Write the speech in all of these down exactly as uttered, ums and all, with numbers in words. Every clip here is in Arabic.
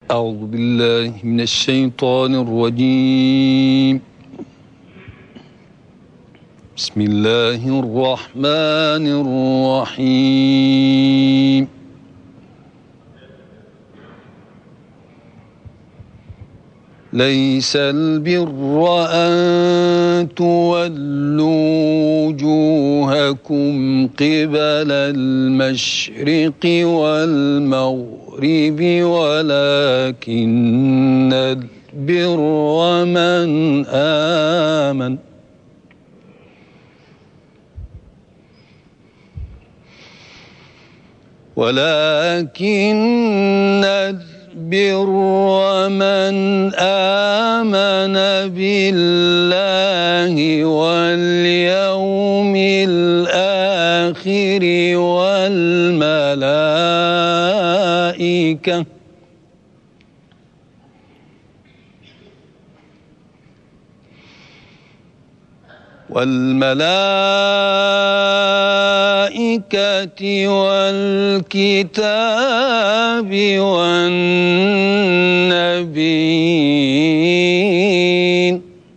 أعوذ بالله من الشيطان الرجيم. بسم الله الرحمن الرحيم. ليس البر أن تولوا وجوهكم قبل المشرق والمغرب ولكن البر من آمن ولكن البر من آمن بالله واليوم الآخر والملائكة والملائكة والكتاب والنبيين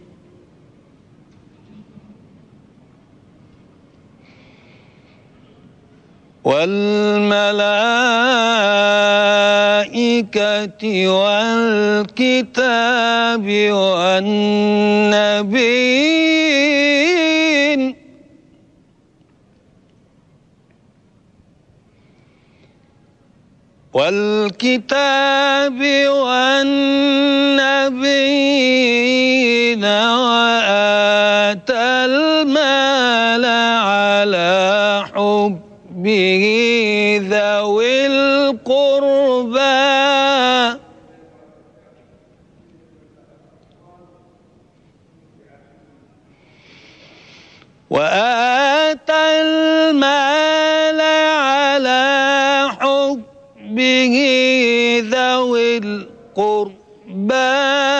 والملائكة والكتاب والنبيين والكتاب والنبيين وآتى المال على حبه ذوي القربى وآتى المال على حبه ذوي القربى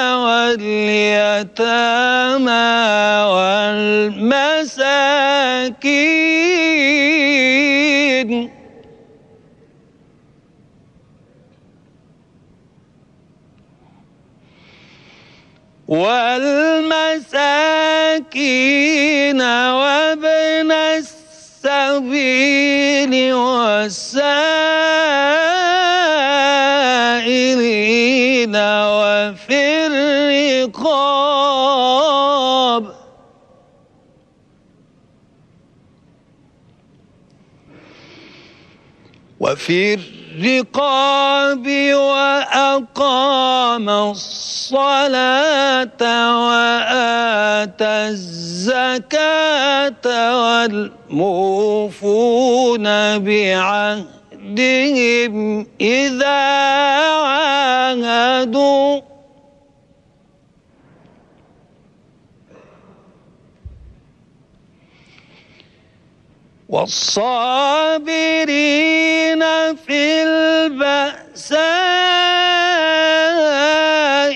واليتامى والمساكين والمساكين وابن السبيل والسائلين وفي الرقاب وفي الرقاب وأقام الصلاة وآتى الزكاة والموفون بعهدهم إذا عاهدوا والصابرين في البأساء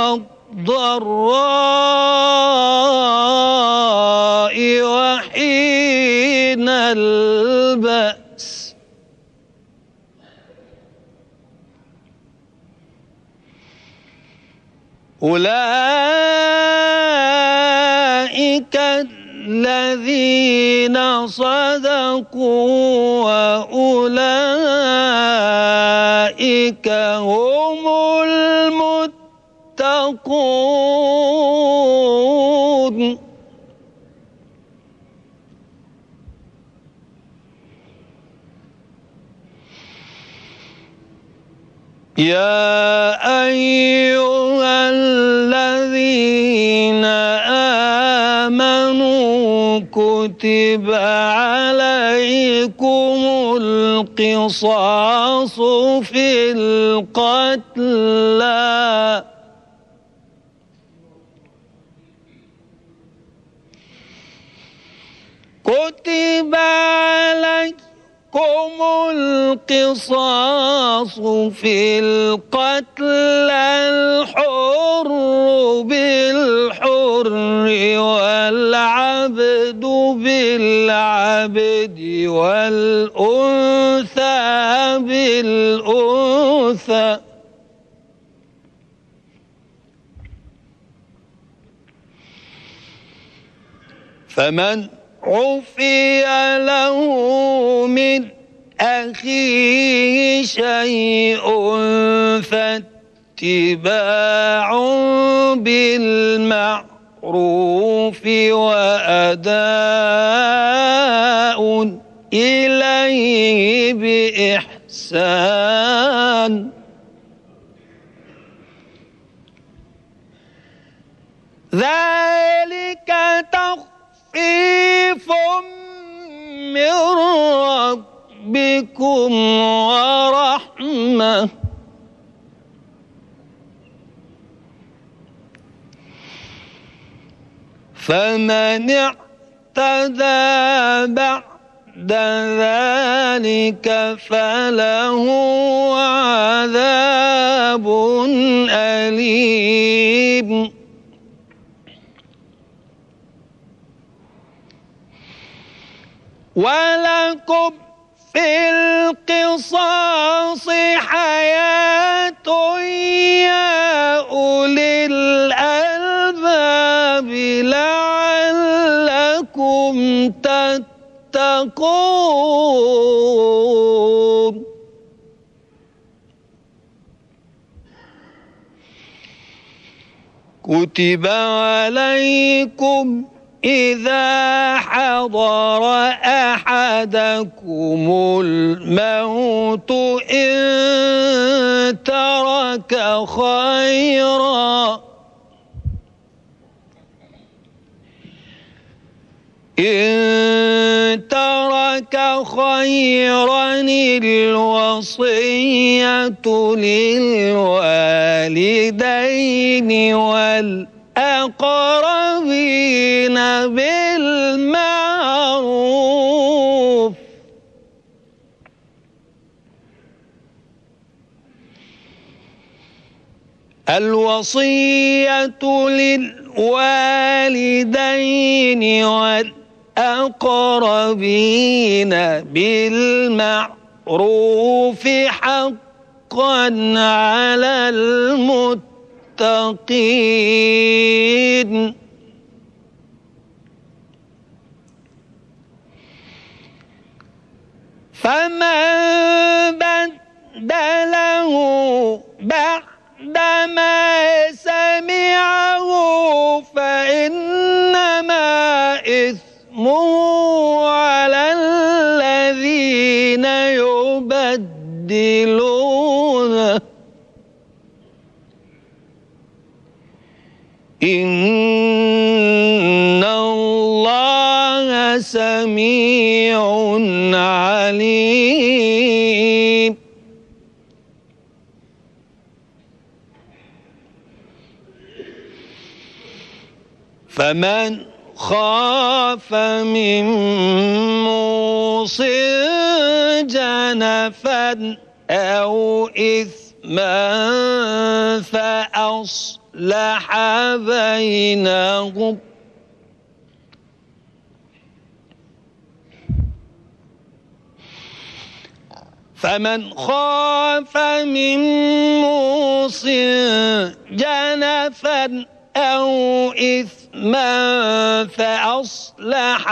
والضراء وحين البأس أولئك الذين صدقوا وأولئك هم المتقون. يا أيها الذين آمنوا كتب عليكم القصاص في القتلى كتب عليكم القصاص في القتلى الحر بالحر والعبد بالعبد والأنثى بالأنثى فمن عفي له من أخيه شيء فاتباع بالمعروف وأداء إليه بإحسان ذلك تخفيف من ربكم ورحمة فمن اعتدى بعد ذلك فله عذاب أليم ولكم في القصاص حياة يا أولي الألباب لعلكم تتقون كتب عليكم إذا حضر أحدكم الموت إن ترك خيرا إن ترك خيرا الوصية للوالدين والأقربين بالمعروف الوصية للوالدين والأقربين بالمعروف حقا على المتقين فمن بدله بعدما سمعه فإنما إثمه على الذين يبدلونه إن الله سميع عليم فمن خاف من موص جنفا أو إثما فأصلح بينهم فمن خاف من موص جنفا أو إثما فأصلح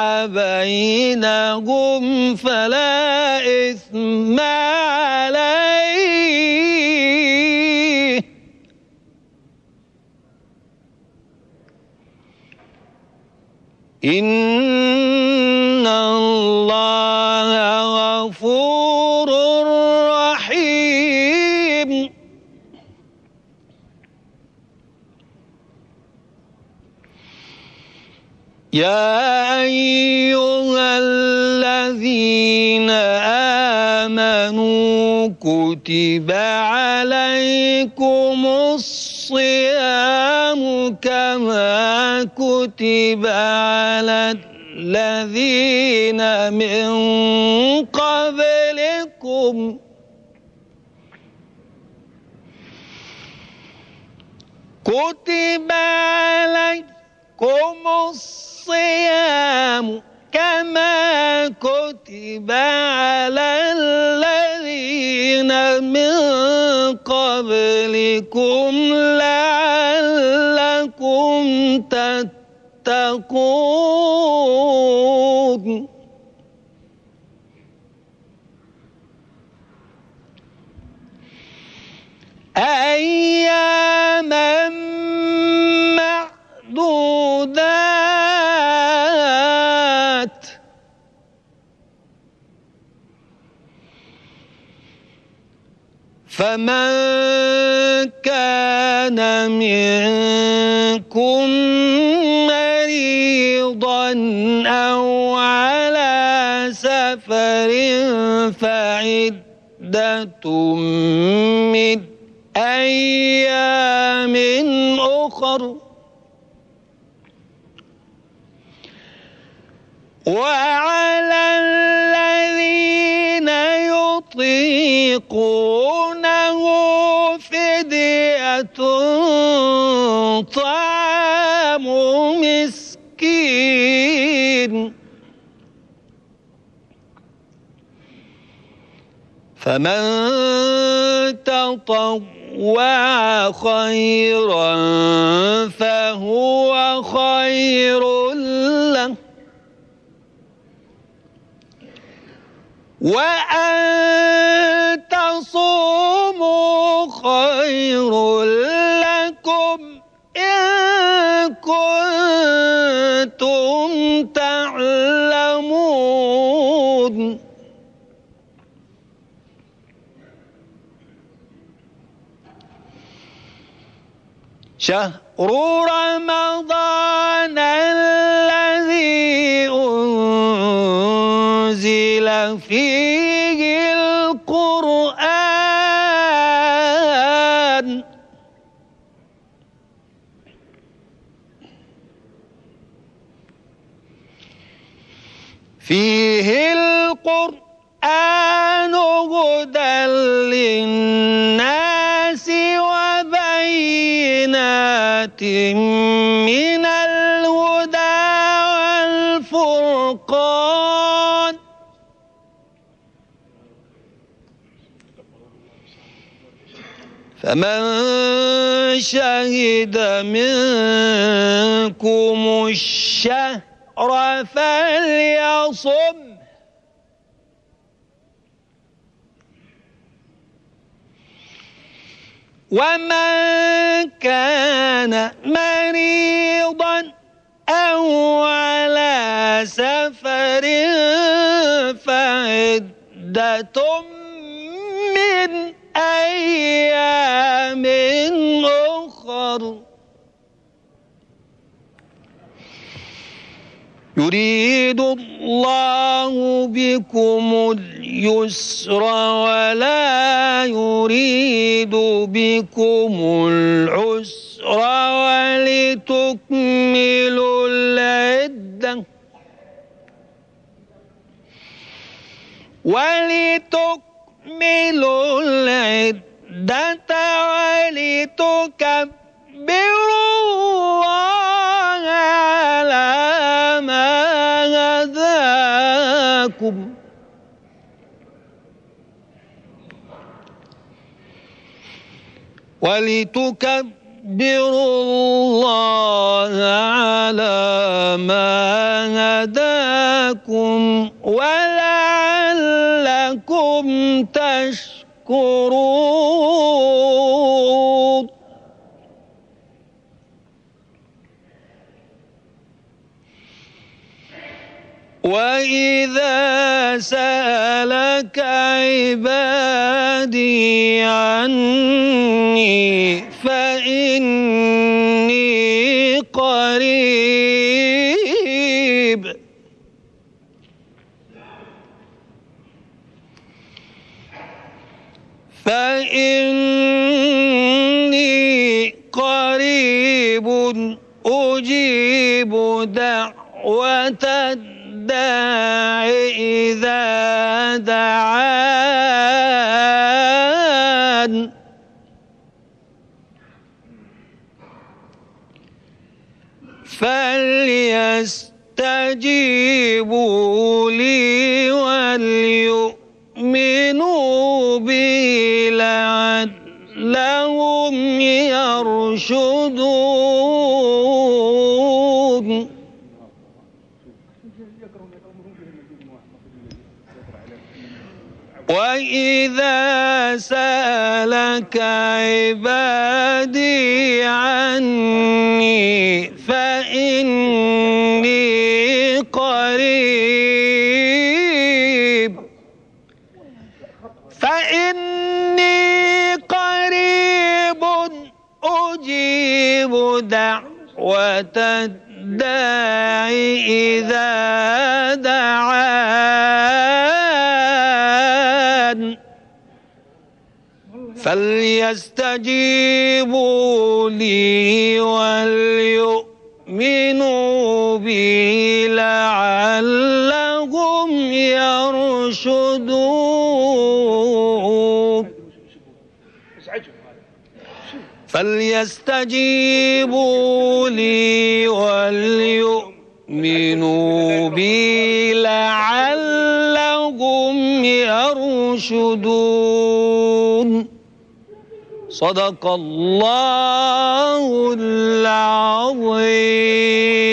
بينهم فلا إثم عليه إن الله غفور رحيم يا أيها الذين آمنوا كتب عليكم الصيام كما كتب على الذين من قبلكم كتب عليكم الصيام كما كتب على الذين من قبلكم لعلكم تتقون أياما معدودات فمن كان منكم مريضا أو على سفر فعدة من أيام أخر وعلى الذين يطيقونه فدية طعام مسكين فمن تطوع خيرا فهو خير له وأن تصوموا خير لكم إن كنتم تعلمون شهر رمضان الذي أنزل فيه القرآن فيه القرآن هدى للناس وبينات من الهدى والفرقان فمن شهد منكم الشهر فليصم ومن كان مريضا أو على سفر فعدة من أيام أخر يريد الله بكم اليسر ولا يريد بكم العسر ولتكملوا العدة ولتكملوا العدة ولتكبروا الله على ما هداكم ولتكبروا الله على ما هداكم ولعلكم تشكرون وإذا سألك عبادي عني فإني قريب فإني قريب أجيب دعوة الداع إذا دعان فليستجيبوا لي وليؤمنوا بي لعلهم يرشدون وإذا سألك عبادي عني فإني قريب فإني قريب أجيب دعوة الداعي إذا دعان فليستجيبوا لي وليؤمنوا بي لعلهم يرشدون فليستجيبوا لي وليؤمنوا بي لعلهم يرشدون. صدق الله العظيم.